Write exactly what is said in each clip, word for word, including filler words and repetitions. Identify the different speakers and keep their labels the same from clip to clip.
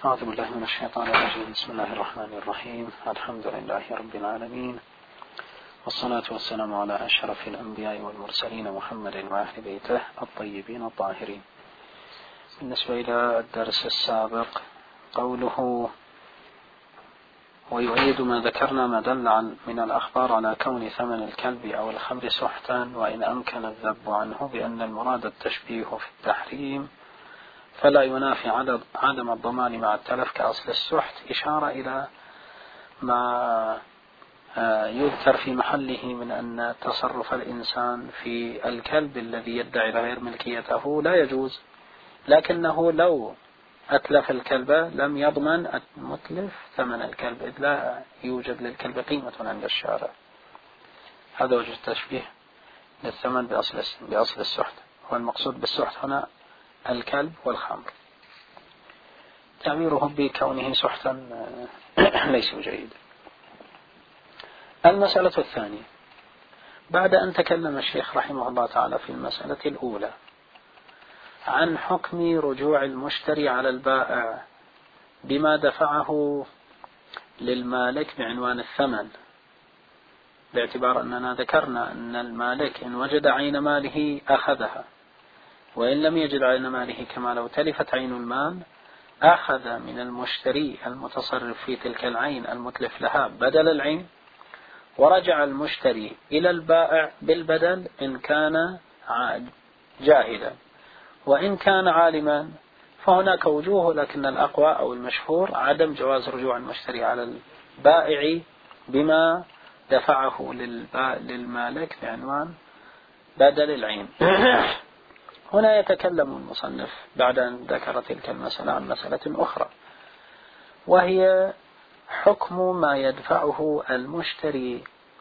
Speaker 1: أعوذ بالله من الشيطان الرجيم. بسم الله الرحمن الرحيم. الحمد لله رب العالمين، والصلاة والسلام على أشرف الأنبياء والمرسلين محمد وأهل بيته الطيبين الطاهرين. بالنسبة إلى الدرس السابق قوله ويؤيد ما ذكرنا ما دل عن من الأخبار على كون ثمن الكلب أو الخمر سحتا، وإن أمكن الذب عنه بأن المراد التشبيه في التحريم فلا ينافي عدم الضمان مع التلف كأصل السحت، إشارة إلى ما يذكر في محله من أن تصرف الإنسان في الكلب الذي يدعي غير ملكيته لا يجوز، لكنه لو أتلف الكلب لم يضمن المتلف ثمن الكلب، إذ لا يوجد للكلب قيمة عند الشارع. هذا وجه التشبيه للثمن بأصل بأصل السحت، والمقصود بالسحت هنا الكلب والخمر. تعبيره بكونه سحتا ليس جيدا. المسألة الثانية، بعد أن تكلم الشيخ رحمه الله تعالى في المسألة الأولى عن حكم رجوع المشتري على البائع بما دفعه للمالك بعنوان الثمن، باعتبار أننا ذكرنا أن المالك إن وجد عين ماله أخذها، وإن لم يجد عين ماله كما لو تلفت عين المال أخذ من المشتري المتصرف في تلك العين المتلف لها بدل العين، ورجع المشتري إلى البائع بالبدل إن كان جاهلا، وإن كان عالما فهناك وجوه، لكن الأقوى أو المشهور عدم جواز رجوع المشتري على البائع بما دفعه للمالك بعنوان بدل العين. هنا يتكلم المصنف بعد أن ذكر تلك المسألة عن مسألة أخرى، وهي حكم ما يدفعه المشتري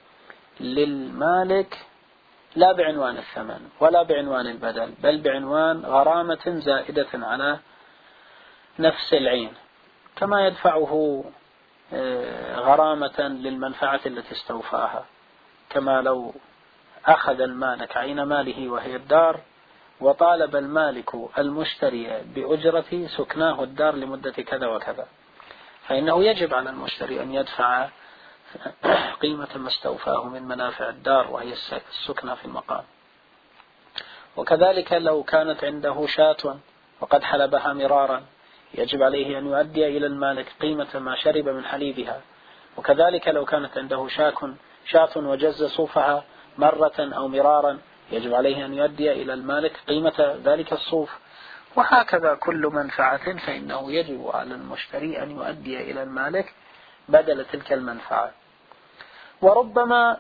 Speaker 1: للمالك لا بعنوان الثمن ولا بعنوان البدل، بل بعنوان غرامة زائدة على نفس العين، كما يدفعه غرامة للمنفعة التي استوفاها، كما لو أخذ المالك عين ماله وهي الدار وطالب المالك المشتري بأجرة سكناه الدار لمدة كذا وكذا، فإنه يجب على المشتري أن يدفع قيمة ما استوفاه من منافع الدار وهي السكنة في المقام. وكذلك لو كانت عنده شاة وقد حلبها مرارا يجب عليه أن يؤدي إلى المالك قيمة ما شرب من حليبها، وكذلك لو كانت عنده شاك شاة وجز صوفها مرة أو مرارا يجب عليه أن يؤدي إلى المالك قيمة ذلك الصوف، وهكذا كل منفعة فإنه يجب على المشتري أن يؤدي إلى المالك بدل تلك المنفعة. وربما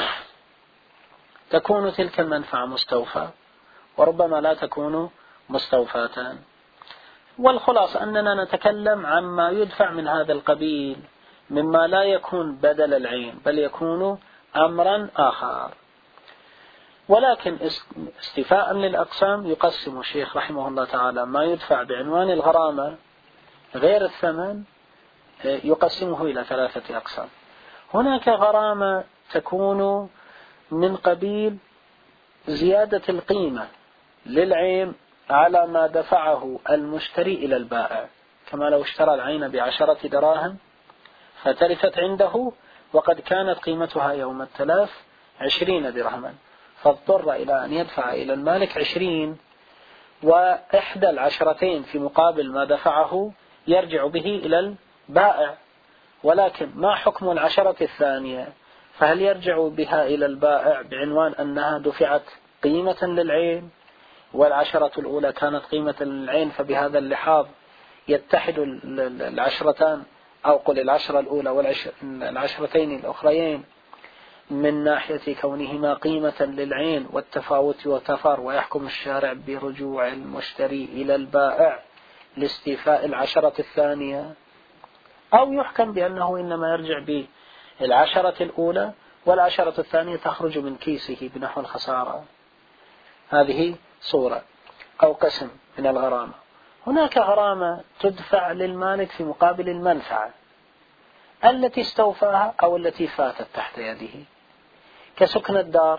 Speaker 1: تكون تلك المنفعة مستوفى وربما لا تكون مستوفاة، والخلاص أننا نتكلم عما يدفع من هذا القبيل مما لا يكون بدل العين بل يكون أمرا آخر. ولكن استيفاء للأقسام يقسم الشيخ رحمه الله تعالى ما يدفع بعنوان الغرامة غير الثمن يقسمه إلى ثلاثة أقسام. هناك غرامة تكون من قبيل زيادة القيمة للعين على ما دفعه المشتري إلى البائع، كما لو اشترى العين بعشرة دراهم فتلفت عنده وقد كانت قيمتها يوم التلاف عشرين درهما، فاضطر إلى أن يدفع إلى المالك عشرين، وإحدى العشرتين في مقابل ما دفعه يرجع به إلى البائع. ولكن ما حكم العشرة الثانية؟ فهل يرجع بها إلى البائع بعنوان أنها دفعت قيمة للعين والعشرة الأولى كانت قيمة للعين، فبهذا اللحاظ يتحد العشرتان أو قل العشرة الأولى والعشرتين الأخريين من ناحية كونهما قيمة للعين والتفاوت وتفر، ويحكم الشارع برجوع المشتري إلى البائع لاستيفاء العشرة الثانية، أو يحكم بأنه إنما يرجع بالعشرة الأولى والعشرة الثانية تخرج من كيسه بنحو الخسارة. هذه صورة أو قسم من الغرامة. هناك غرامة تدفع للمالك في مقابل المنفعة التي استوفاها أو التي فاتت تحت يده، كسكن الدار.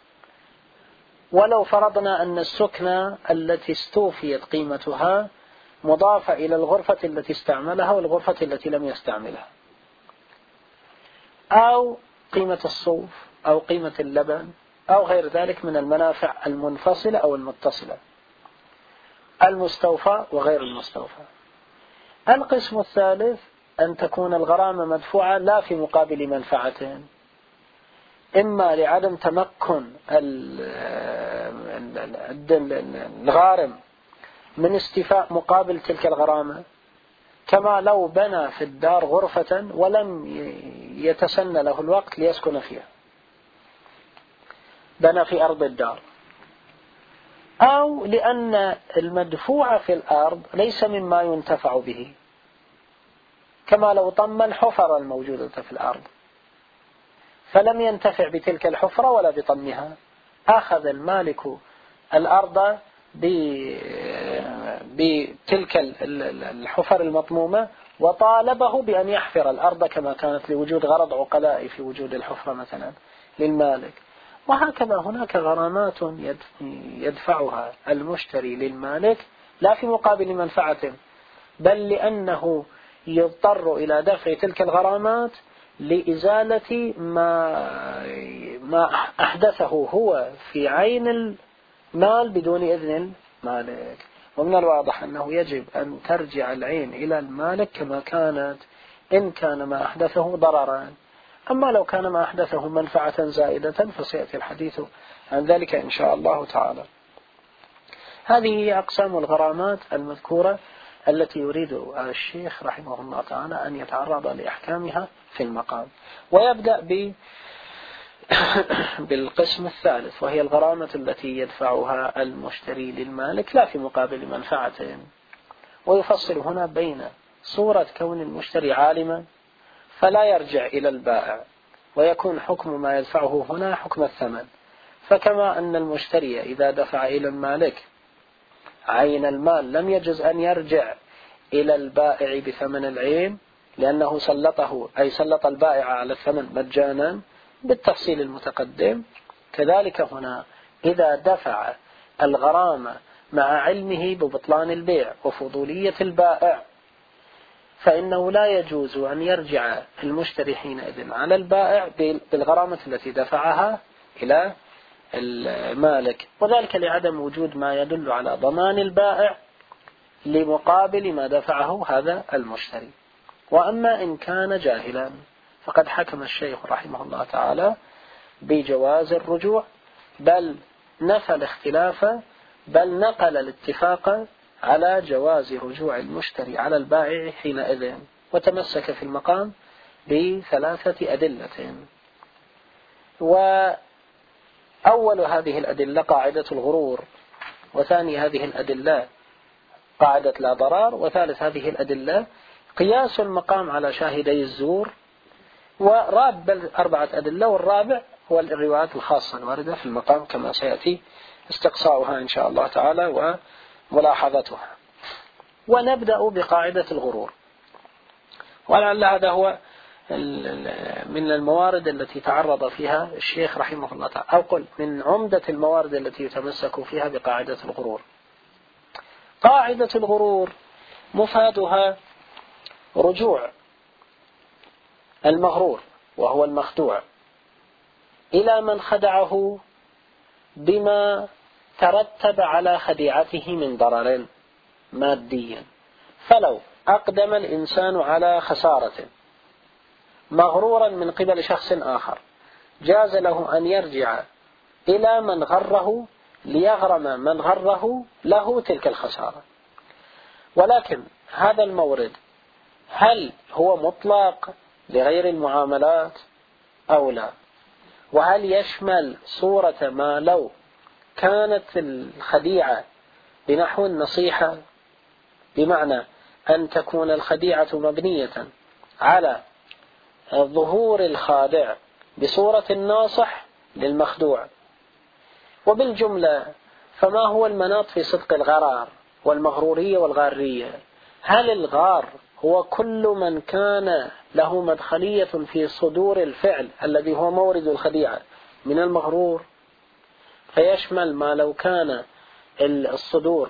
Speaker 1: ولو فرضنا أن السكنة التي استوفيت قيمتها مضافة إلى الغرفة التي استعملها والغرفة التي لم يستعملها، أو قيمة الصوف أو قيمة اللبن أو غير ذلك من المنافع المنفصلة أو المتصلة، المستوفى وغير المستوفى. القسم الثالث أن تكون الغرامة مدفوعة لا في مقابل منفعة، إما لعدم تمكن الغارم من استيفاء مقابل تلك الغرامة، كما لو بنى في الدار غرفة ولم يتسنى له الوقت ليسكن فيها، بنى في أرض الدار، أو لأن المدفوع في الأرض ليس مما ينتفع به، كما لو طم الحفر الموجودة في الأرض فلم ينتفع بتلك الحفرة ولا بطمها، أخذ المالك الأرض بتلك الحفر المطمومة وطالبه بأن يحفر الأرض كما كانت لوجود غرض عقلاء في وجود الحفرة مثلا للمالك. وهكذا هناك غرامات يدفعها المشتري للمالك لا في مقابل منفعة، بل لأنه يضطر إلى دفع تلك الغرامات لإزالة ما ما أحدثه هو في عين المال بدون إذن المالك. ومن الواضح أنه يجب أن ترجع العين إلى المالك كما كانت إن كان ما أحدثه ضررا، أما لو كان ما أحدثه منفعة زائدة فسيأتي الحديث عن ذلك إن شاء الله تعالى. هذه هي أقسام الغرامات المذكورة التي يريد الشيخ رحمه الله تعالى أن يتعرض لأحكامها في المقام، ويبدأ ب بالقسم الثالث، وهي الغرامة التي يدفعها المشتري للمالك لا في مقابل منفعة. ويفصل هنا بين صورة كون المشتري عالما فلا يرجع إلى البائع ويكون حكم ما يدفعه هنا حكم الثمن، فكما أن المشتري إذا دفع إلى المالك عين المال لم يجز أن يرجع إلى البائع بثمن العين لأنه سلطه أي سلط البائع على الثمن مجانا بالتفصيل المتقدم، كذلك هنا إذا دفع الغرامة مع علمه ببطلان البيع وفضولية البائع فإنه لا يجوز أن يرجع المشتري حينئذ على البائع بالغرامة التي دفعها إلى المالك، وذلك لعدم وجود ما يدل على ضمان البائع لمقابل ما دفعه هذا المشتري. وأما إن كان جاهلا فقد حكم الشيخ رحمه الله تعالى بجواز الرجوع، بل نفى الاختلاف، بل نقل الاتفاق على جواز رجوع المشتري على البائع حينئذ، وتمسك في المقام بثلاثة أدلة. وأول هذه الأدلة قاعدة الغرور، وثاني هذه الأدلة قاعدة لا ضرار، وثالث هذه الأدلة قياس المقام على شاهدي الزور، ورابع أربعة أدلة، والرابع هو الروايات الخاصة الواردة في المقام كما سيأتي استقصاؤها إن شاء الله تعالى وملاحظتها. ونبدأ بقاعدة الغرور، ولعل هذا هو من الموارد التي تعرض فيها الشيخ رحمه الله تعالى، أو قل من عمدة الموارد التي يتمسك فيها بقاعدة الغرور. قاعدة الغرور مفادها رجوع المغرور وهو المخدوع إلى من خدعه بما ترتب على خديعته من ضرر مادي. فلو أقدم الإنسان على خسارة مغرورا من قبل شخص آخر جاز له أن يرجع إلى من غره ليغرم من غره له تلك الخسارة. ولكن هذا المورد هل هو مطلق لغير المعاملات أو لا؟ وهل يشمل صورة ما لو كانت الخديعة بنحو النصيحة، بمعنى أن تكون الخديعة مبنية على ظهور الخادع بصورة الناصح للمخدوع؟ وبالجملة فما هو المناط في صدق الغرار والمغرورية والغارية؟ هل الغار هو كل من كان له مدخلية في صدور الفعل الذي هو مورد الخديعة من المغرور، فيشمل ما لو كان الصدور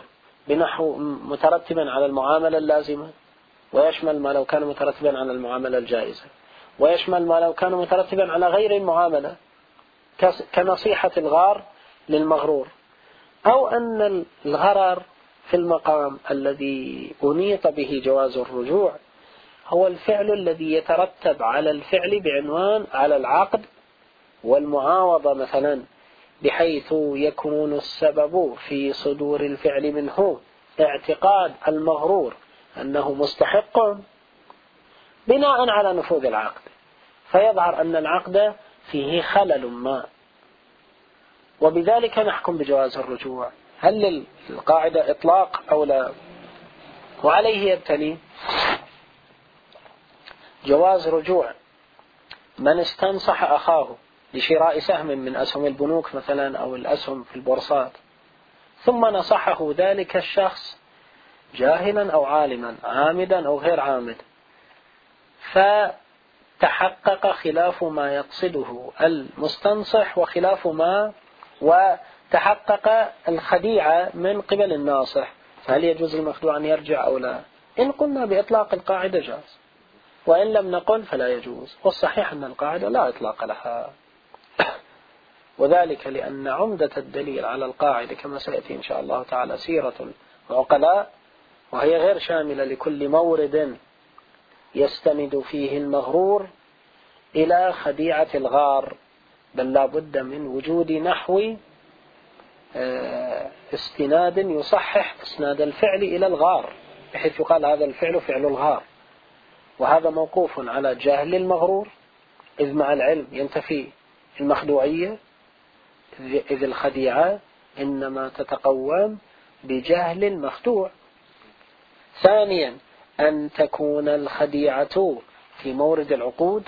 Speaker 1: بنحو مترتبا على المعاملة اللازمة، ويشمل ما لو كان مترتبا على المعاملة الجائزة، ويشمل ما لو كان مترتبا على غير المعاملة كنصيحة الغار للمغرور، أو أن الغرر في المقام الذي أنيط به جواز الرجوع هو الفعل الذي يترتب على الفعل بعنوان على العقد والمعاوضة مثلا، بحيث يكون السبب في صدور الفعل منه اعتقاد المغرور أنه مستحق بناء على نفوذ العقد، فيظهر أن العقد فيه خلل ما، وبذلك نحكم بجواز الرجوع. هل للقاعدة إطلاق أو لا؟ وعليه يبتني جواز رجوع من استنصح أخاه لشراء سهم من أسهم البنوك مثلا أو الأسهم في البورصات، ثم نصحه ذلك الشخص جاهلا أو عالما، عامدا أو غير عامد، فتحقق خلاف ما يقصده المستنصح وخلاف ما وتحقق الخديعة من قبل الناصح، فهل يجوز المخدوع أن يرجع أو لا؟ إن قلنا بإطلاق القاعدة جاز، وإن لم نقل فلا يجوز. والصحيح أن القاعدة لا إطلاق لها، وذلك لأن عمدة الدليل على القاعدة كما سيأتي إن شاء الله تعالى سيرة العقلاء، وهي غير شاملة لكل مورد يستند فيه المغرور إلى خديعة الغار، بل لا بد من وجود نحو استناد يصحح اسناد الفعل إلى الغار، بحيث يقال هذا الفعل فعل الغار، وهذا موقوف على جهل المغرور، إذ مع العلم ينتفي المخدوعية، إذ الخديعة إنما تتقوم بجهل المخدوع. ثانيا أن تكون الخديعة في مورد العقود،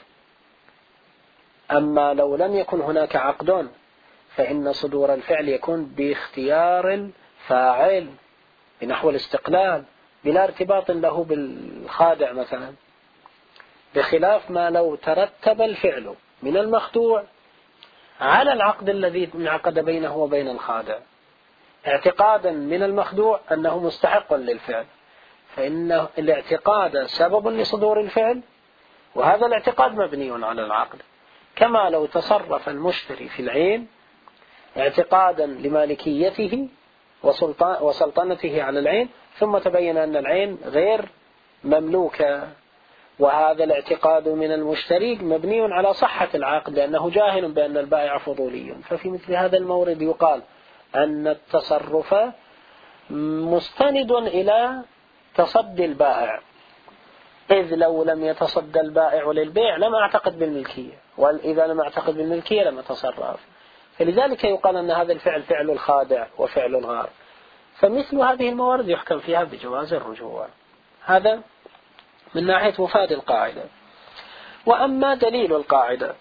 Speaker 1: أما لو لم يكن هناك عقد فإن صدور الفعل يكون باختيار الفاعل بنحو الاستقلال بلا ارتباط له بالخادع مثلا، بخلاف ما لو ترتب الفعل من المخدوع على العقد الذي انعقد بينه وبين الخادع اعتقادا من المخدوع أنه مستحق للفعل، فإن الاعتقاد سبب لصدور الفعل، وهذا الاعتقاد مبني على العقد. كما لو تصرف المشتري في العين اعتقادا لمالكيته وسلطنته على العين، ثم تبين أن العين غير مملوكة، وهذا الاعتقاد من المشتري مبني على صحة العقد لأنه جاهل بأن البائع فضولي، ففي مثل هذا المورد يقال أن التصرف مستند إلى تصدي البائع، إذ لو لم يتصدى البائع للبيع لم أعتقد بالملكية، وإذا لم أعتقد بالملكية لم أتصرف، فلذلك يقال أن هذا الفعل فعل الخادع وفعل الغار. فمثل هذه الموارد يحكم فيها بجواز الرجوع. هذا من ناحية مفاد القاعدة. وأما دليل القاعدة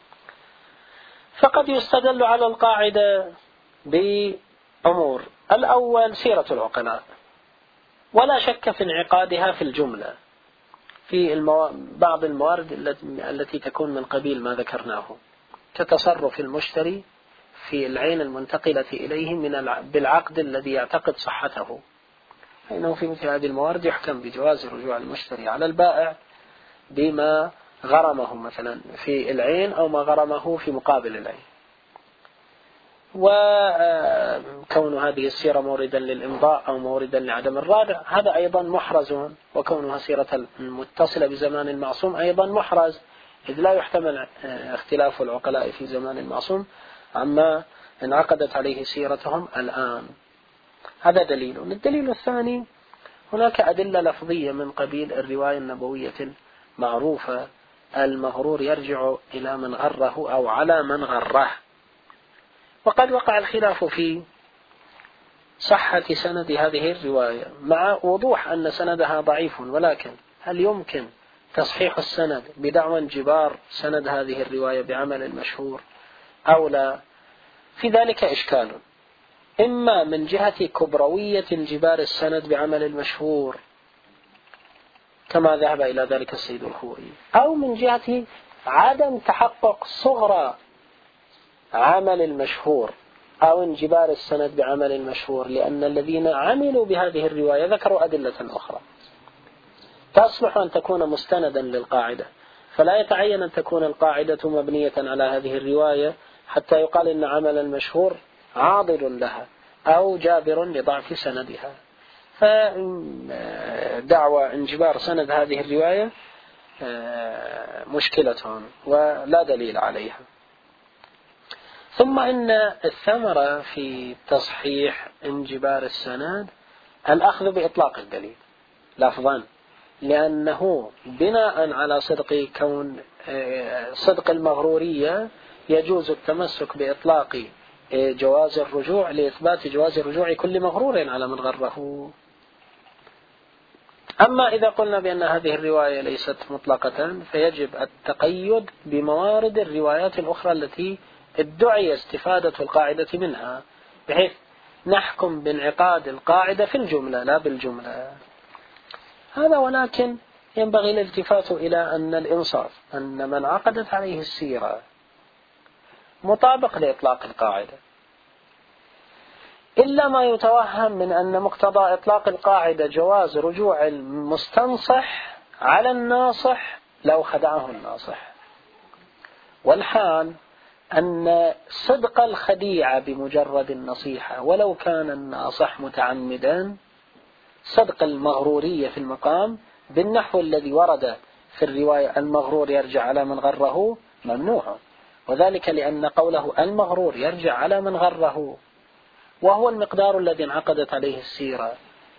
Speaker 1: فقد يستدل على القاعدة بأمور. الأول سيرة العقلاء، ولا شك في انعقادها في الجملة في المو... بعض الموارد التي تكون من قبيل ما ذكرناه، كتصرف المشتري في العين المنتقلة إليه من الع... بالعقد الذي يعتقد صحته، فإنه في مثل هذه الموارد يحكم بجواز رجوع المشتري على البائع بما غرمه مثلا في العين أو ما غرمه في مقابل العين. وكون هذه السيرة موردا للإمضاء أو موردا لعدم الرادع هذا أيضا محرز، وكونها سيرة متصلة بزمان المعصوم أيضا محرز، إذ لا يحتمل اختلاف العقلاء في زمان المعصوم عما انعقدت عليه سيرتهم الآن. هذا دليل. الدليل الثاني هناك أدلة لفظية من قبيل الرواية النبوية المعروفة: المغرور يرجع إلى من غره أو على من غره. وقد وقع الخلاف في صحة سند هذه الرواية، مع وضوح أن سندها ضعيف، ولكن هل يمكن تصحيح السند بدعوى انجبار سند هذه الرواية بعمل المشهور أو لا؟ في ذلك إشكال، إما من جهة كبروية انجبار السند بعمل المشهور كما ذهب إلى ذلك السيد الخوئي، أو من جهة عدم تحقق صغرى عمل المشهور أو انجبار السند بعمل المشهور، لأن الذين عملوا بهذه الرواية ذكروا أدلة أخرى تصلح أن تكون مستندا للقاعدة، فلا يتعين أن تكون القاعدة مبنية على هذه الرواية حتى يقال إن عمل المشهور عاضل لها أو جابر لضعف سندها. فدعوى انجبار سند هذه الرواية مشكلة ولا دليل عليها. ثم إن الثمرة في تصحيح انجبار السند الأخذ بإطلاق الدليل لفظا، لأنه بناء على صدق كون صدق المغرورية يجوز التمسك بإطلاق جواز الرجوع لإثبات جواز رجوع كل مغرور على من غره. أما إذا قلنا بأن هذه الرواية ليست مطلقة فيجب التقيد بموارد الروايات الأخرى التي ادعي استفادة القاعدة منها، بحيث نحكم بانعقاد القاعدة في الجملة لا بالجملة. هذا ولكن ينبغي الالتفات إلى أن الإنصاف أن من عقدت عليه السيرة مطابق لإطلاق القاعدة، إلا ما يتوهم من أن مقتضى إطلاق القاعدة جواز رجوع المستنصح على الناصح لو خدعه الناصح، والحال أن صدق الخديعة بمجرد النصيحة ولو كان الناصح متعمدا، صدق المغرورية في المقام بالنحو الذي ورد في الرواية المغرور يرجع على من غره ممنوع، وذلك لأن قوله المغرور يرجع على من غره وهو المقدار الذي انعقدت عليه السيرة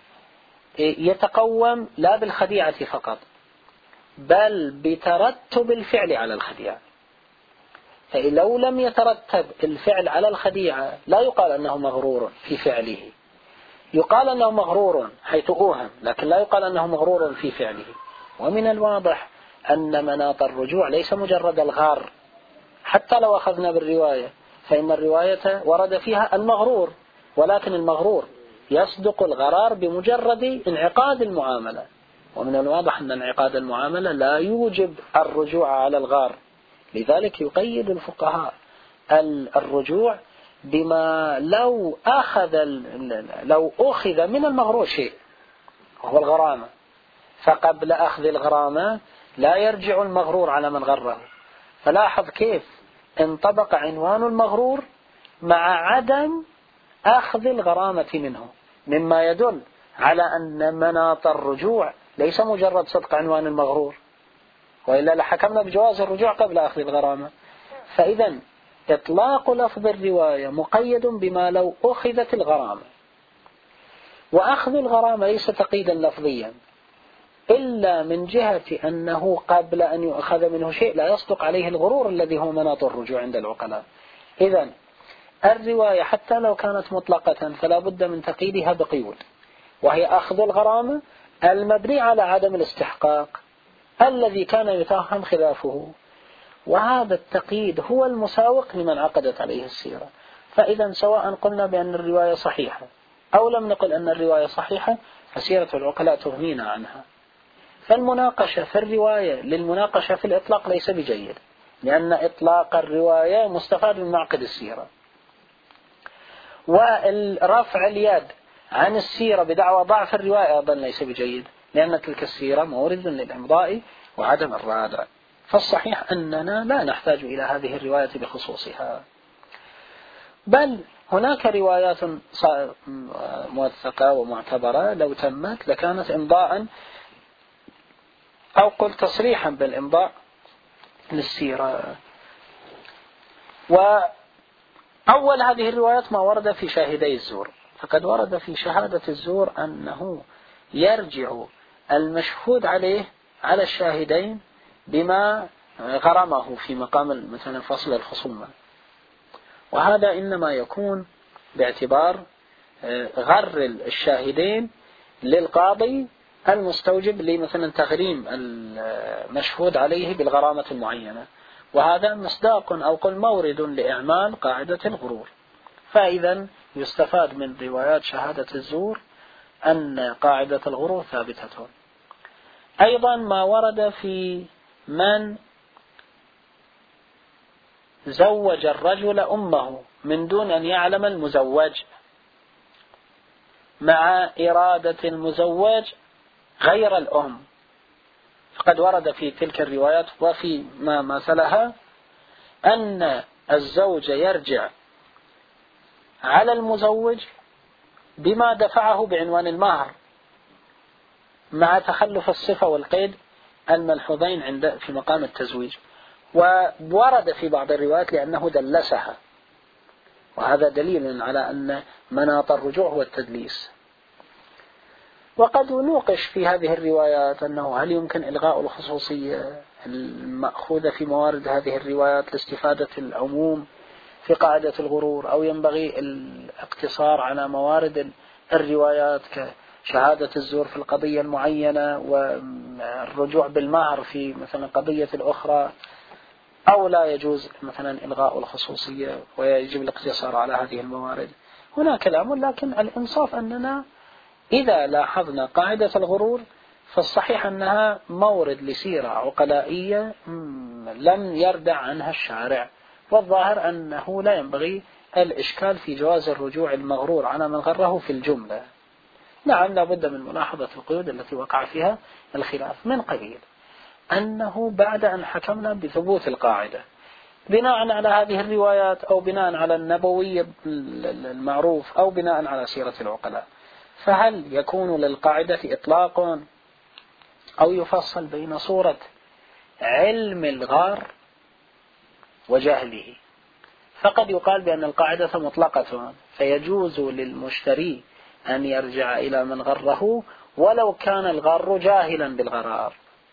Speaker 1: يتقوم لا بالخديعة فقط بل بترتب الفعل على الخديعة. فلو لم يترتب الفعل على الخديعة لا يقال أنه مغرور في فعله، يقال أنه مغرور حيث أوهم لكن لا يقال أنه مغرور في فعله. ومن الواضح أن مناط الرجوع ليس مجرد الغار، حتى لو أخذنا بالرواية فإن الرواية ورد فيها المغرور، ولكن المغرور يصدق الغرار بمجرد انعقاد المعاملة، ومن الواضح أن انعقاد المعاملة لا يوجب الرجوع على الغار. لذلك يقيد الفقهاء الرجوع بما لو أخذ لو أخذ من المغرور شيء وهو الغرامة، فقبل أخذ الغرامة لا يرجع المغرور على من غره. فلاحظ كيف انطبق عنوان المغرور مع عدم أخذ الغرامة منه، مما يدل على أن مناط الرجوع ليس مجرد صدق عنوان المغرور، وإلا لحكمنا بجواز الرجوع قبل أخذ الغرامة. فإذا إطلاق لفظ الرواية مقيد بما لو أخذت الغرامة، وأخذ الغرامة ليس تقييدا لفظيا إلا من جهة أنه قبل أن يؤخذ منه شيء لا يصدق عليه الغرور الذي هو مناط الرجوع عند العقلاء. إذن الرواية حتى لو كانت مطلقة فلا بد من تقييدها بقيود، وهي أخذ الغرامة المبني على عدم الاستحقاق الذي كان يتوهم خلافه، وهذا التقييد هو المساوق لمن عقدت عليه السيرة. فإذا سواء قلنا بأن الرواية صحيحة أو لم نقل أن الرواية صحيحة فسيرة العقلاء تغنينا عنها. فالمناقشة في الرواية للمناقشة في الإطلاق ليس بجيد، لأن إطلاق الرواية مستفاد من معقد السيرة، والرفع اليد عن السيرة بدعوى ضعف الرواية أيضا ليس بجيد، لأن تلك السيرة مورد للإمضاء وعدم الرادع. فالصحيح أننا لا نحتاج إلى هذه الرواية بخصوصها، بل هناك روايات موثقة ومعتبرة لو تمت لكانت إمضاء أو قل تصريحا بالإمضاء للسيرة. وأول هذه الروايات ما ورد في شاهدي الزور، فقد ورد في شهادة الزور أنه يرجع المشهود عليه على الشاهدين بما غرمه في مقام مثلا فصل الخصومة، وهذا إنما يكون باعتبار غر الشاهدين للقاضي المستوجب لمثلا تغريم المشهود عليه بالغرامة المعينة، وهذا مصداق أو قل مورد لإعمال قاعدة الغرور. فإذا يستفاد من روايات شهادة الزور أن قاعدة الغرور ثابتة. أيضا ما ورد في من زوج الرجل أمه من دون أن يعلم المزوج، مع إرادة المزوج غير الأم. فقد ورد في تلك الروايات وفي ما مثلها أن الزوج يرجع على المزوج بما دفعه بعنوان المهر، مع تخلف الصفة والقيد الملحوظين عند في مقام التزويج. وورد في بعض الروايات لأنه دلسها، وهذا دليل على أن مناط الرجوع هو التدليس. وقد نوقش في هذه الروايات أنه هل يمكن إلغاء الخصوصية المأخوذة في موارد هذه الروايات لاستفادة العموم في قاعدة الغرور، أو ينبغي الاقتصار على موارد الروايات كشهادة الزور في القضية المعينة والرجوع بالمهر في مثلا قضية الأخرى، أو لا يجوز مثلا إلغاء الخصوصية ويجب الاقتصار على هذه الموارد. هنا كلام، لكن الإنصاف أننا إذا لاحظنا قاعدة الغرور فالصحيح أنها مورد لسيرة عقلائية لم يردع عنها الشارع، والظاهر أنه لا ينبغي الإشكال في جواز الرجوع المغرور على من غره في الجملة. نعم، لا بد من ملاحظة القيود التي وقع فيها الخلاف، من قبيل أنه بعد أن حكمنا بثبوت القاعدة بناء على هذه الروايات، أو بناء على النبوي المعروف، أو بناء على سيرة العقلاء، فهل يكون للقاعدة إطلاق أو يفصل بين صورة علم الغار وجهله؟ فقد يقال بأن القاعدة مطلقة، فيجوز للمشتري أن يرجع إلى من غره ولو كان الغار جاهلا بالغرار،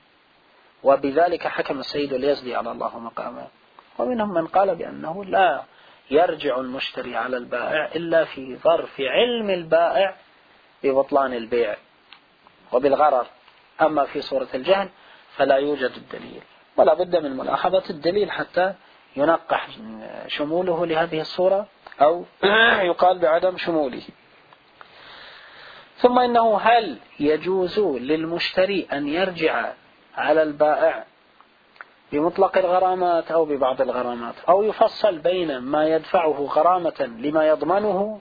Speaker 1: وبذلك حكم السيد اليزدي على الله مقامه. ومنهم من قال بأنه لا يرجع المشتري على البائع إلا في ظرف علم البائع ببطلان البيع وبالغرر، أما في صورة الجهل فلا يوجد الدليل، ولا بد من ملاحظة الدليل حتى ينقح شموله لهذه الصورة أو يقال بعدم شموله. ثم إنه هل يجوز للمشتري أن يرجع على البائع بمطلق الغرامات أو ببعض الغرامات، أو يفصل بين ما يدفعه غرامة لما يضمنه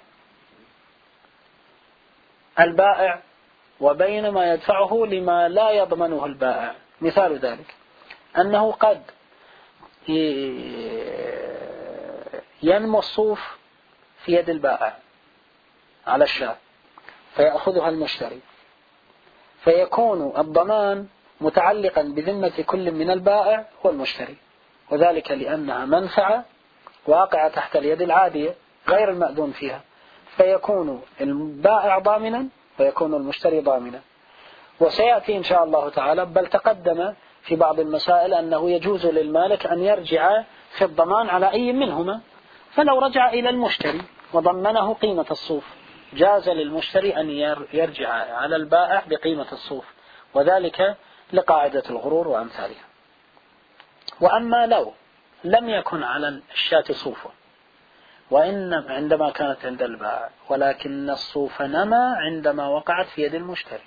Speaker 1: البائع وبين ما يدفعه لما لا يضمنه البائع؟ مثال ذلك أنه قد ينمو الصوف في يد البائع على الشاة فيأخذها المشتري، فيكون الضمان متعلقا بذمة كل من البائع والمشتري، وذلك لأنها منفعة واقعة تحت اليد العادية غير المأذون فيها، فيكون البائع ضامنا ويكون المشتري ضامنا. وسيأتي إن شاء الله تعالى، بل تقدم في بعض المسائل أنه يجوز للمالك أن يرجع في الضمان على أي منهما، فلو رجع إلى المشتري وضمنه قيمة الصوف جاز للمشتري أن يرجع على البائع بقيمة الصوف، وذلك لقاعدة الغرور وأمثالها. وأما لو لم يكن على الشاة صوف وإن عندما كانت عند البائع، ولكن الصوف نما عندما وقعت في يد المشتري،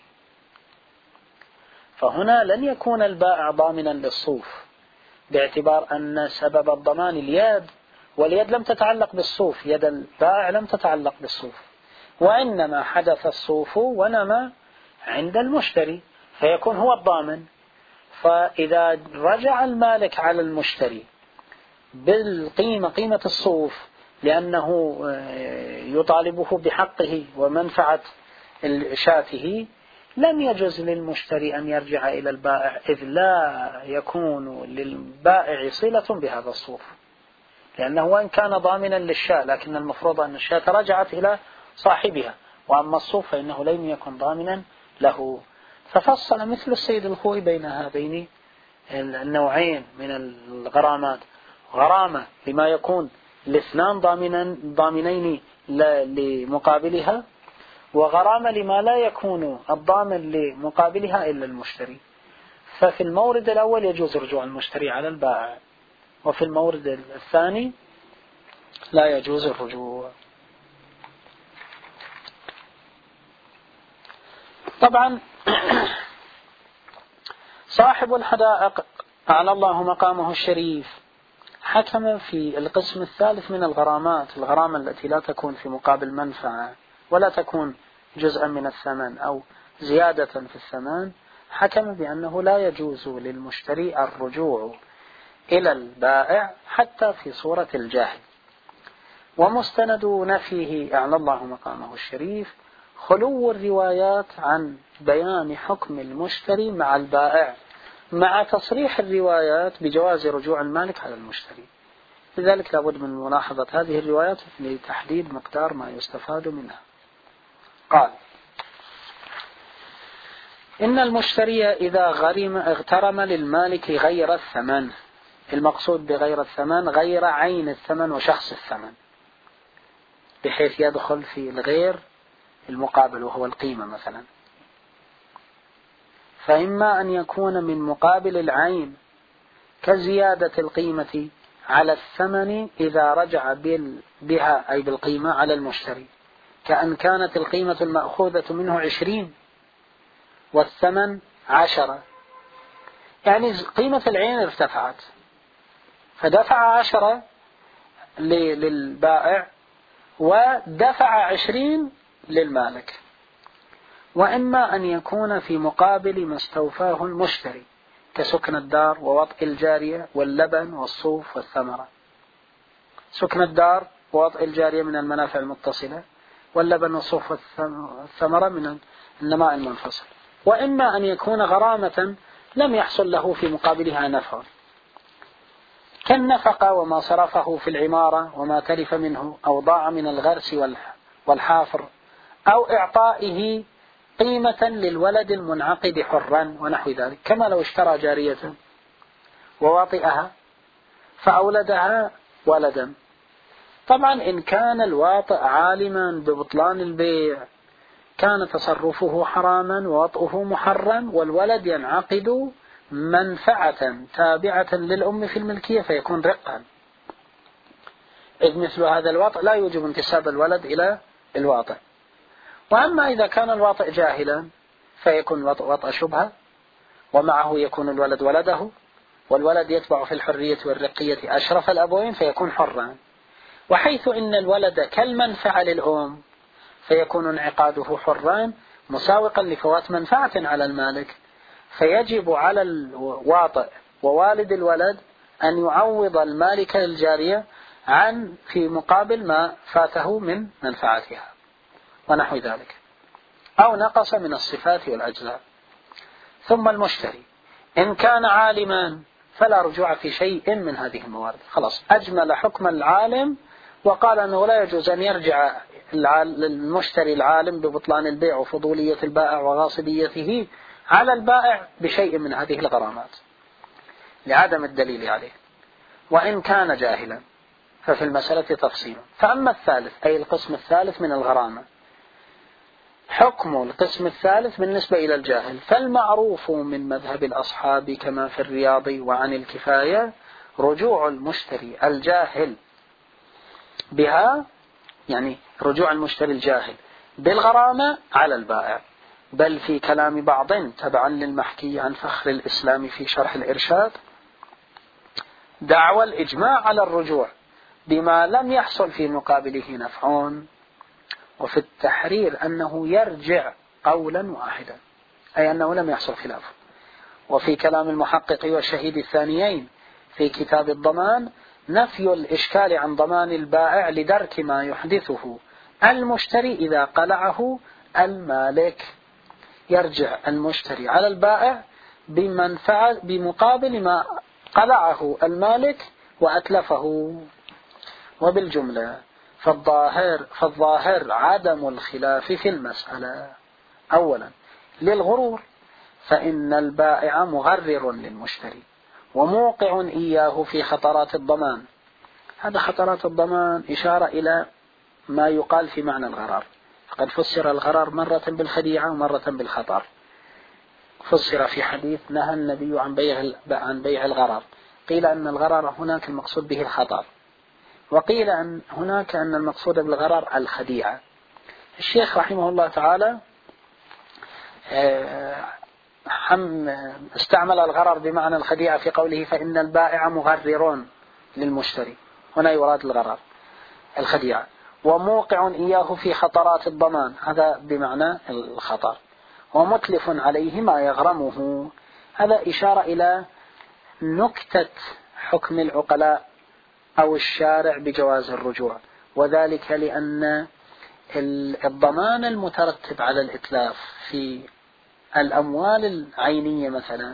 Speaker 1: فهنا لن يكون البائع ضامنا للصوف، باعتبار أن سبب الضمان اليد، واليد لم تتعلق بالصوف، يد البائع لم تتعلق بالصوف، وإنما حدث الصوف ونما عند المشتري فيكون هو الضامن. فإذا رجع المالك على المشتري بالقيمة قيمة الصوف لأنه يطالبه بحقه ومنفعة شاته، لم يجوز للمشتري أن يرجع إلى البائع، إذ لا يكون للبائع صلة بهذا الصوف، لأنه وإن كان ضامنا للشاة لكن المفروض أن الشاة رجعت إلى صاحبها، وأما الصوف فإنه لم يكن ضامنا له. ففصل مثل السيد الخوئي بين هذين النوعين من الغرامات: غرامة لما يكون الاثنان ضامنين لمقابلها، وغرامة لما لا يكون الضامن لمقابلها إلا المشتري. ففي المورد الأول يجوز رجوع المشتري على البائع، وفي المورد الثاني لا يجوز الرجوع. طبعا صاحب الحدائق أعلى الله مقامه الشريف حكم في القسم الثالث من الغرامات، الغرامة التي لا تكون في مقابل منفعة ولا تكون جزءا من الثمن أو زيادة في الثمن، حكم بأنه لا يجوز للمشتري الرجوع إلى البائع حتى في صورة الجاهل. ومستند نفيه أعلى الله مقامه الشريف خلو الروايات عن بيان حكم المشتري مع البائع، مع تصريح الروايات بجواز رجوع المالك على المشتري. لذلك لابد من ملاحظة هذه الروايات لتحديد مقدار ما يستفاد منها. قال: إن المشتري إذا غرم اغترم للمالك غير الثمن، المقصود بغير الثمن غير عين الثمن وشخص الثمن، بحيث يدخل في الغير المقابل وهو القيمة مثلا. فإما أن يكون من مقابل العين كزيادة القيمة على الثمن إذا رجع بها أي بالقيمة على المشتري، كأن كانت القيمة المأخوذة منه عشرين والثمن عشرة، يعني قيمة العين ارتفعت فدفع عشرة للبائع ودفع عشرين للمالك. وإما أن يكون في مقابل ما استوفاه المشتري كسكن الدار ووطء الجارية واللبن والصوف والثمرة. سكن الدار ووطء الجارية من المنافع المتصلة، واللبن والصوف والثمرة من النماء المنفصل. وإما أن يكون غرامة لم يحصل له في مقابلها نفع، كالنفقة وما صرفه في العمارة وما تلف منه أو ضاع من الغرس والحافر، أو إعطائه قيمة للولد المنعقد حرا ونحو ذلك، كما لو اشترى جارية وواطئها فأولدها ولدا. طبعا إن كان الواطئ عالما ببطلان البيع كان تصرفه حراما ووطئه محرم، والولد ينعقد منفعة تابعة للأم في الملكية فيكون رقا، إذ مثل هذا الوطئ لا يوجب انتساب الولد إلى الواطئ. وأما إذا كان الواطئ جاهلا فيكون وطئ شبهة، ومعه يكون الولد ولده، والولد يتبع في الحرية والرقية أشرف الأبوين فيكون حرا. وحيث إن الولد كالمنفعة للأم فيكون انعقاده حرا مساوقا لفوات منفعة على المالك، فيجب على الواطئ ووالد الولد أن يعوض المالك الجارية عن في مقابل ما فاته من منفعتها ونحو ذلك، أو نقص من الصفات والأجزاء. ثم المشتري إن كان عالما فلا رجوع في شيء من هذه الموارد. خلاص أجمل حكم العالم وقال أنه لا يجوز أن يرجع المشتري العالم ببطلان البيع وفضولية البائع وغاصبيته على البائع بشيء من هذه الغرامات لعدم الدليل عليه. وإن كان جاهلا ففي المسألة تفصيل. فأما الثالث أي القسم الثالث من الغرامة، حكم القسم الثالث بالنسبة إلى الجاهل، فالمعروف من مذهب الأصحاب كما في الرياض وعن الكفاية رجوع المشتري الجاهل بها، يعني رجوع المشتري الجاهل بالغرامة على البائع. بل في كلام بعض تبعا للمحكي عن فخر الإسلام في شرح الإرشاد دعوى الإجماع على الرجوع بما لم يحصل في مقابله نفع، وفي التحرير أنه يرجع قولا واحدا، أي أنه لم يحصل خلاف. وفي كلام المحقق والشهيد الثانيين في كتاب الضمان نفي الإشكال عن ضمان البائع لدرك ما يحدثه المشتري إذا قلعه المالك. يرجع المشتري على البائع بمنفعة بمقابل ما قلعه المالك وأتلفه. وبالجملة فالظاهر, فالظاهر عدم الخلاف في المسألة. أولا للغرور، فإن البائع مغرر للمشتري وموقع إياه في خطرات الضمان. هذا خطرات الضمان إشارة إلى ما يقال في معنى الغرار، فقد فسر الغرار مرة بالخديعة ومرة بالخطر. فسر في حديث نهى النبي عن بيع عن بيع الغرار، قيل أن الغرار هناك المقصود به الخطر، وقيل أن هناك أن المقصود بالغرار الخديعة. الشيخ رحمه الله تعالى استعمل الغرر بمعنى الخديعة في قوله فإن البائع مغررون للمشتري، هنا يراد الغرر الخديعة. وموقع إياه في خطرات الضمان، هذا بمعنى الخطر. ومتلف عليه ما يغرمه، هذا إشارة إلى نكتة حكم العقلاء أو الشارع بجواز الرجوع، وذلك لأن الضمان المترتب على الإتلاف في الأموال العينية مثلا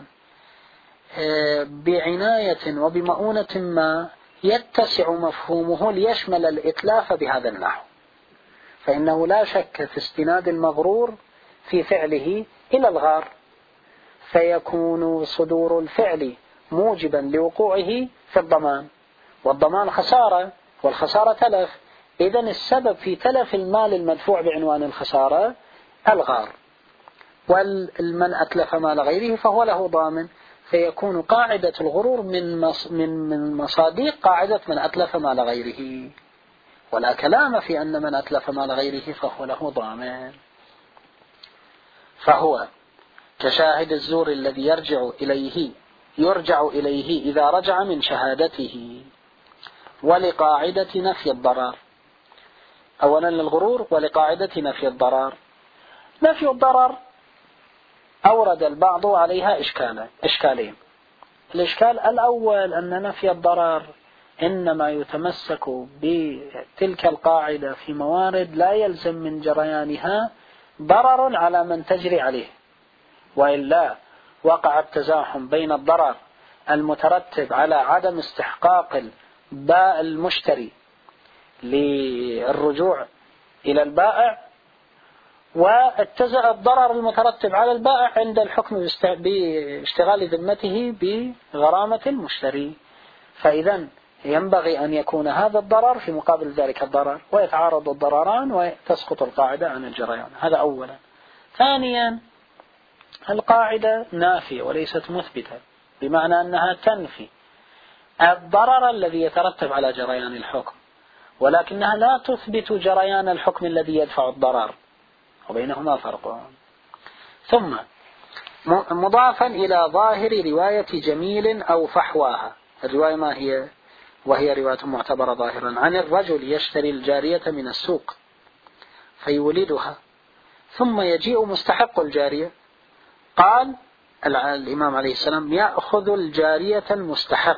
Speaker 1: بعناية وبمؤونة ما يتسع مفهومه ليشمل الإتلاف بهذا النحو، فإنه لا شك في استناد المغرور في فعله إلى الغار، فيكون صدور الفعل موجبا لوقوعه في الضمان، والضمان خسارة والخسارة تلف، إذن السبب في تلف المال المدفوع بعنوان الخسارة الغار، والمن أتلف مال غيره فهو له ضامن، فيكون قاعدة الغرور من من مصادق قاعدة من أتلف مال غيره، ولا كلام في أن من أتلف مال غيره فهو له ضامن. فهو كشاهد الزور الذي يرجع إليه يرجع إليه إذا رجع من شهادته، ولقاعدة نفي الضرر. أولا للغرور ولقاعدة نفي الضرر. نفي الضرر أورد البعض عليها إشكالا إشكالين. الإشكال الأول أن نفي الضرر إنما يتمسك بتلك القاعدة في موارد لا يلزم من جريانها ضرر على من تجري عليه، وإلا وقع التزاحم بين الضرر المترتب على عدم استحقاق البائع المشتري للرجوع إلى البائع، واتزع الضرر المترتب على البائع عند الحكم باشتغال ذمته بغرامة المشتري. فإذا ينبغي أن يكون هذا الضرر في مقابل ذلك الضرر، ويتعارض الضرران وتسقط القاعدة عن الجريان. هذا أولا. ثانيا القاعدة نافية وليست مثبتة، بمعنى أنها تنفي الضرر الذي يترتب على جريان الحكم، ولكنها لا تثبت جريان الحكم الذي يدفع الضرر، وبينهما فرق. ثم مضافا إلى ظاهر رواية جميل أو فحواها، الرواية ما هي؟ وهي رواية معتبرة ظاهرا عن الرجل يشتري الجارية من السوق فيولدها ثم يجيء مستحق الجارية. قال الإمام عليه السلام: يأخذ الجارية المستحق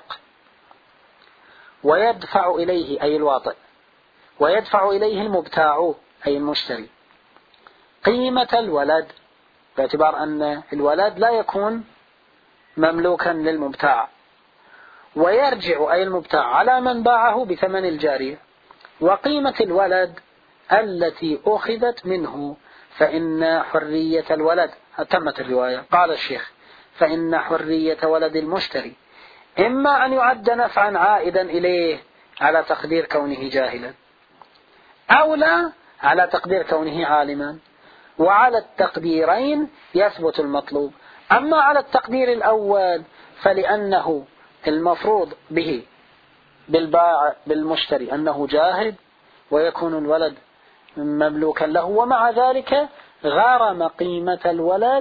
Speaker 1: ويدفع إليه أي الواطئ، ويدفع إليه المبتاع أي المشتري قيمة الولد، باعتبار أن الولد لا يكون مملوكا للمبتاع، ويرجع أي المبتاع على من باعه بثمن الجارية، وقيمة الولد التي أخذت منه، فإن حرية الولد، تمت الرواية. قال الشيخ: فإن حرية ولد المشتري إما أن يعد نفعا عائدا إليه على تقدير كونه جاهلا، أو لا على تقدير كونه عالما، وعلى التقديرين يثبت المطلوب. أما على التقدير الأول فلأنه المفروض به بالبائع بالمشتري أنه جاهد ويكون الولد مملوكا له، ومع ذلك غرم قيمة الولد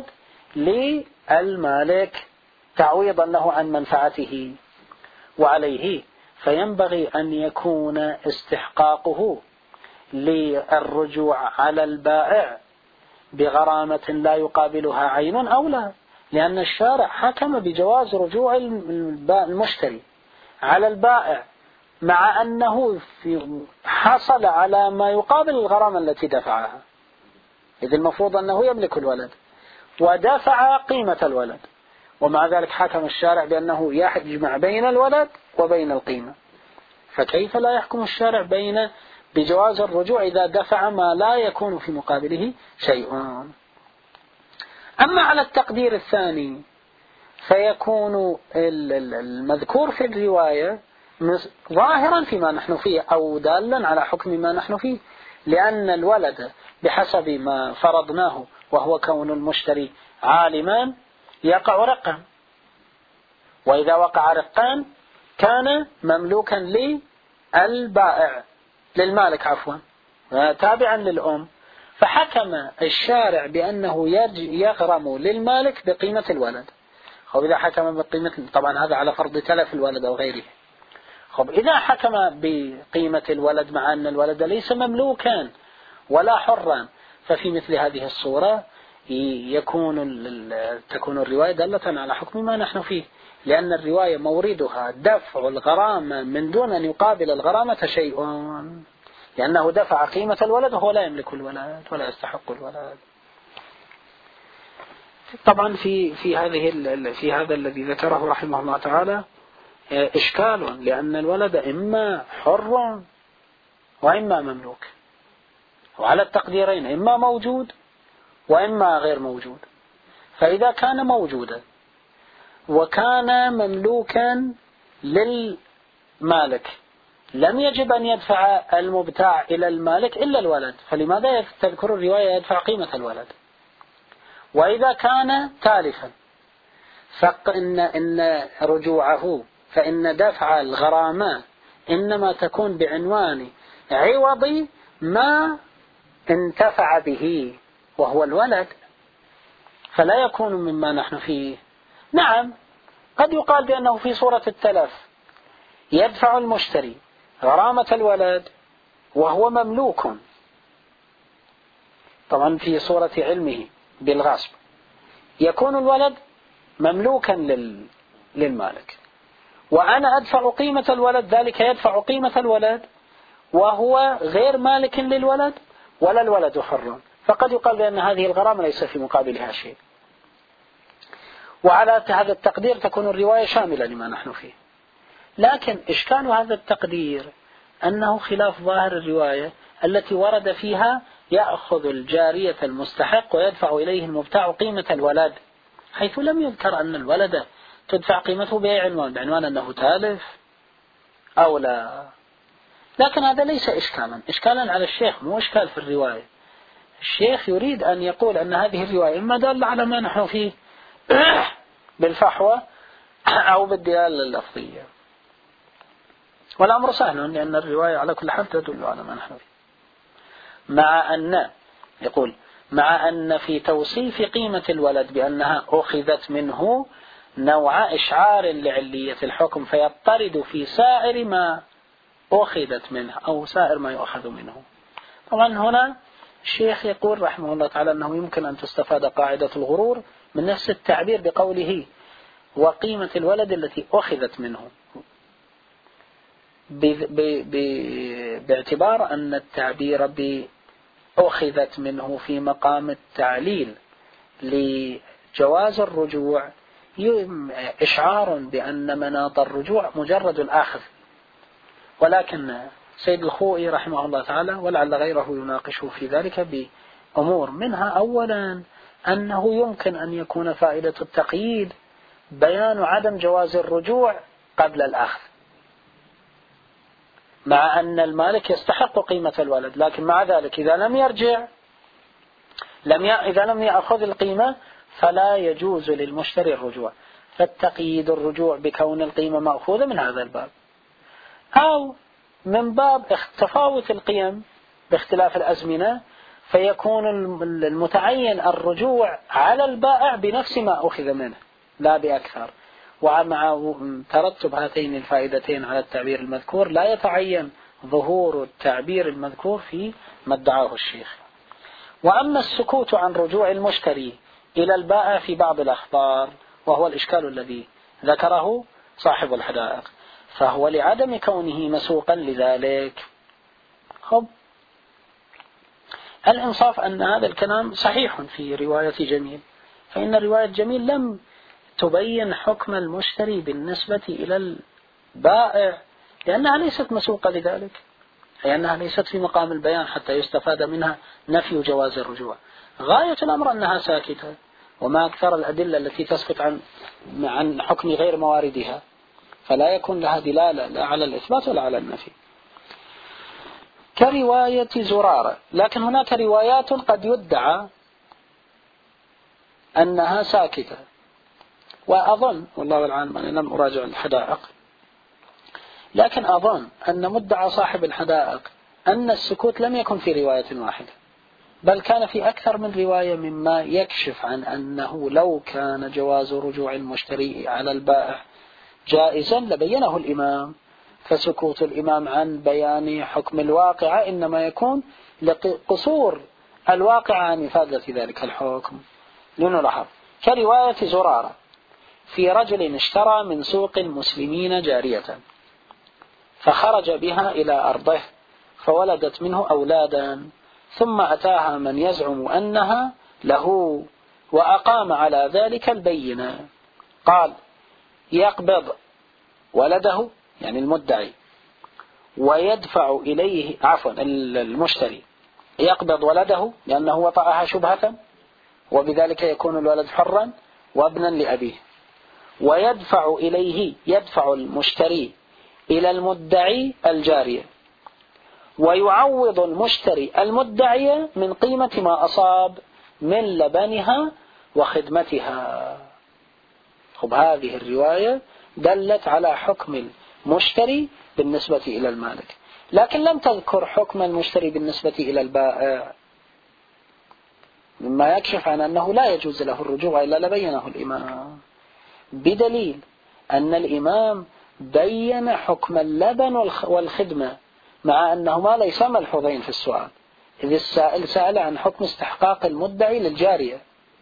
Speaker 1: للمالك تعويضا له عن منفعته، وعليه فينبغي أن يكون استحقاقه للرجوع على البائع بغرامة لا يقابلها عين أو لا، لأن الشارع حكم بجواز رجوع المشتري على البائع مع أنه حصل على ما يقابل الغرامة التي دفعها، إذ المفروض أنه يملك الولد ودفع قيمة الولد، ومع ذلك حكم الشارع بأنه يجمع بين الولد وبين القيمة. فكيف لا يحكم الشارع بين بجواز الرجوع إذا دفع ما لا يكون في مقابله شيء؟ أما على التقدير الثاني فيكون المذكور في الرواية ظاهرا فيما نحن فيه أو دالا على حكم ما نحن فيه، لأن الولد بحسب ما فرضناه وهو كون المشتري عالما يقع رقا، وإذا وقع رقان كان مملوكا للبائع للمالك عفوا تابعا للأم، فحكم الشارع بأنه يغرم للمالك بقيمة الولد، أو إذا حكم بقيمة، طبعا هذا على فرض تلف الولد أو غيره، خب إذا حكم بقيمة الولد مع أن الولد ليس مملوكا ولا حرا، ففي مثل هذه الصورة يكون تكون الرواية دالة على حكم ما نحن فيه، لأن الرواية موردها دفع الغرامة من دون أن يقابل الغرامة شيء، لأنه دفع قيمة الولد وهو لا يملك الولد ولا يستحق الولد. طبعا في في هذه في هذا الذي ذكره رحمه الله تعالى إشكال، لأن الولد إما حر وإما مملوك، وعلى التقديرين إما موجود وإما غير موجود. فإذا كان موجودا وكان مملوكا للمالك لم يجب أن يدفع المبتاع إلى المالك إلا الولد، فلماذا تذكر الرواية يدفع قيمة الولد؟ وإذا كان تالفا فإن إن رجوعه فإن دفع الغرامة إنما تكون بعنوان عوض ما انتفع به وهو الولد، فلا يكون مما نحن فيه. نعم قد يقال بأنه في صورة التلف يدفع المشتري غرامة الولد وهو مملوك، طبعا في صورة علمه بالغصب يكون الولد مملوكا لل... للمالك، وأنا أدفع قيمة الولد، ذلك يدفع قيمة الولد وهو غير مالك للولد ولا الولد حر، فقد يقال بأن هذه الغرامة ليس في مقابلها شيء. وعلى هذا التقدير تكون الرواية شاملة لما نحن فيه. لكن إشكال هذا التقدير أنه خلاف ظاهر الرواية التي ورد فيها يأخذ الجارية المستحق ويدفع إليه المبتاع قيمة الولد، حيث لم يذكر أن الولد تدفع قيمته بأي عنوان، بعنوان أنه تالف أو لا. لكن هذا ليس إشكالا، إشكالا على الشيخ مو إشكال في الرواية. الشيخ يريد أن يقول أن هذه الرواية إما دالة على ما نحن فيه بالفحوى أو بالدلالة اللفظية، والأمر سهل لأن الرواية على كل حال تدل على ما نحن فيه. مع أن يقول مع أن في توصيف قيمة الولد بأنها أخذت منه نوع إشعار لعلية الحكم فيضطرد في سائر ما أخذت منه أو سائر ما يؤخذ منه. طبعا هنا الشيخ يقول رحمه الله تعالى أنه يمكن أن تستفاد قاعدة الغرور من نفس التعبير بقوله وقيمة الولد التي أخذت منه، باعتبار أن التعبير بأخذت منه في مقام التعليل لجواز الرجوع إشعار بأن مناط الرجوع مجرد الآخذ. ولكن سيد الخوئي رحمه الله تعالى ولعل غيره يناقشه في ذلك بأمور، منها أولا أنه يمكن أن يكون فائدة التقييد بيان عدم جواز الرجوع قبل الأخذ، مع أن المالك يستحق قيمة الولد، لكن مع ذلك إذا لم يرجع لم ي... إذا لم يأخذ القيمة فلا يجوز للمشتري الرجوع، فالتقييد الرجوع بكون القيمة مأخوذة من هذا الباب، أو من باب تفاوت القيم باختلاف الأزمنة فيكون المتعين الرجوع على البائع بنفس ما أخذ منه لا بأكثر. ومع ترتب هاتين الفائدتين على التعبير المذكور لا يتعين ظهور التعبير المذكور في ما ادعاه الشيخ. وأما السكوت عن رجوع المشتري إلى البائع في بعض الأخبار وهو الإشكال الذي ذكره صاحب الحدائق فهو لعدم كونه مسوقا لذلك. خب الإنصاف أن هذا الكلام صحيح في رواية جميل، فإن رواية جميل لم تبين حكم المشتري بالنسبة إلى البائع لأنها ليست مسوقة لذلك، لأنها ليست في مقام البيان حتى يستفاد منها نفي جواز الرجوع. غاية الأمر أنها ساكتة، وما أكثر الأدلة التي تسكت عن عن حكم غير مواردها، فلا يكون لها دلالة لا على الإثبات ولا على النفي، كرواية زرارة. لكن هناك روايات قد يدعى أنها ساكتة، وأظن والله العالم أنا لم أراجع الحدائق، لكن أظن أن مدعى صاحب الحدائق أن السكوت لم يكن في رواية واحدة، بل كان في أكثر من رواية مما يكشف عن أنه لو كان جواز رجوع المشتري على البائع جائزا لبينه الإمام، فسكوت الإمام عن بيان حكم الواقعة إنما يكون لقصور الواقع عن إفادة ذلك الحكم. لنلاحظ كرواية زرارة في رجل اشترى من سوق المسلمين جارية فخرج بها إلى أرضه فولدت منه أولادا ثم أتاها من يزعم أنها له وأقام على ذلك البينة. قال يقبض ولده يعني المدعي ويدفع إليه عفوا المشتري يقبض ولده لأنه وطأها شبهة وبذلك يكون الولد حرا وابنا لأبيه، ويدفع إليه يدفع المشتري إلى المدعي الجارية ويعوض المشتري المدعي من قيمة ما أصاب من لبنها وخدمتها. خب هذه الرواية دلت على حكم المشتري بالنسبة إلى المالك، لكن لم تذكر حكم المشتري بالنسبة إلى البائع، مما يكشف عن أنه لا يجوز له الرجوع إلا لبينه الإمام، بدليل أن الإمام بين حكم اللبن والخدمة مع أنهما ليس ملحوظين في السؤال، إذ السائل سأل عن حكم استحقاق المدعي للجارية،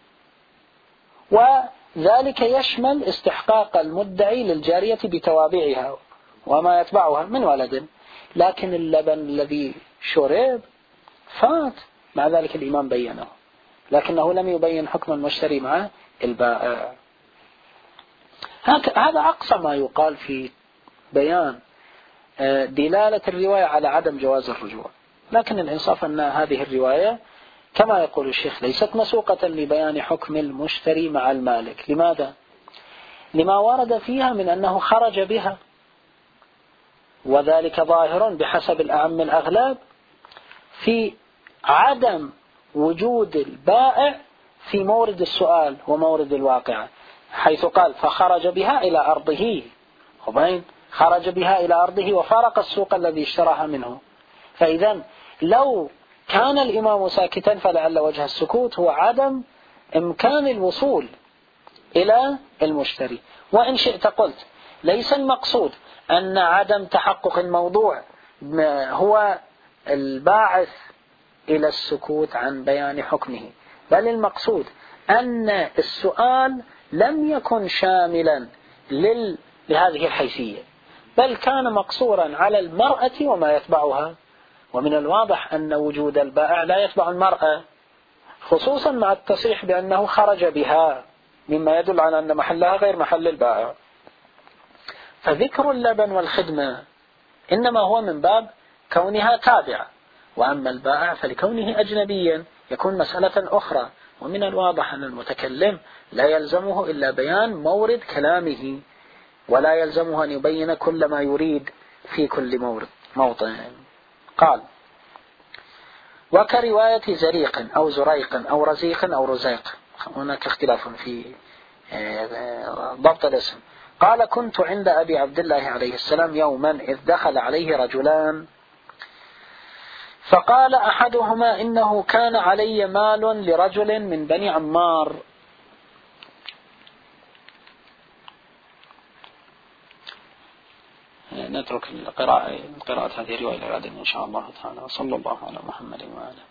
Speaker 1: وذلك يشمل استحقاق المدعي للجارية بتوابعها وما يتبعها من ولد، لكن اللبن الذي شرب فات، مع ذلك الإمام بينه، لكنه لم يبين حكم المشتري مع البائع. هذا أقصى ما يقال في بيان دلالة الرواية على عدم جواز الرجوع، لكن الإنصاف أن هذه الرواية كما يقول الشيخ ليست مسوقة لبيان حكم المشتري مع المالك. لماذا؟ لما ورد فيها من أنه خرج بها، وذلك ظاهر بحسب الأعم الأغلب في عدم وجود البائع في مورد السؤال ومورد الواقع، حيث قال فخرج بها إلى أرضه، وبين خرج بها إلى أرضه وفارق السوق الذي اشتراها منه. فإذا لو كان الإمام ساكتا فلعل وجه السكوت هو عدم إمكان الوصول إلى المشتري. وإن شئت قلت ليس المقصود أن عدم تحقق الموضوع هو الباعث إلى السكوت عن بيان حكمه، بل المقصود أن السؤال لم يكن شاملا لل... لهذه الحيثية، بل كان مقصورا على المرأة وما يتبعها، ومن الواضح أن وجود البائع لا يتبع المرأة، خصوصا مع التصريح بأنه خرج بها، مما يدل على أن محلها غير محل البائع. فذكر اللبن والخدمة إنما هو من باب كونها تابعة، وأما البائع فلكونه أجنبيا يكون مسألة أخرى، ومن الواضح أن المتكلم لا يلزمه إلا بيان مورد كلامه، ولا يلزمه أن يبين كل ما يريد في كل مورد موطن. قال وكرواية زريق أو زريق أو رزيق أو رزيق، هناك اختلاف في ضبط الاسم. قال كنت عند أبي عبد الله عليه السلام يوما إذ دخل عليه رجلان فقال أحدهما إنه كان علي مال لرجل من بني عمار. نترك القراءة قراءة هذه الرواية لغد إن شاء الله تعالى. صلى الله على محمد وآله.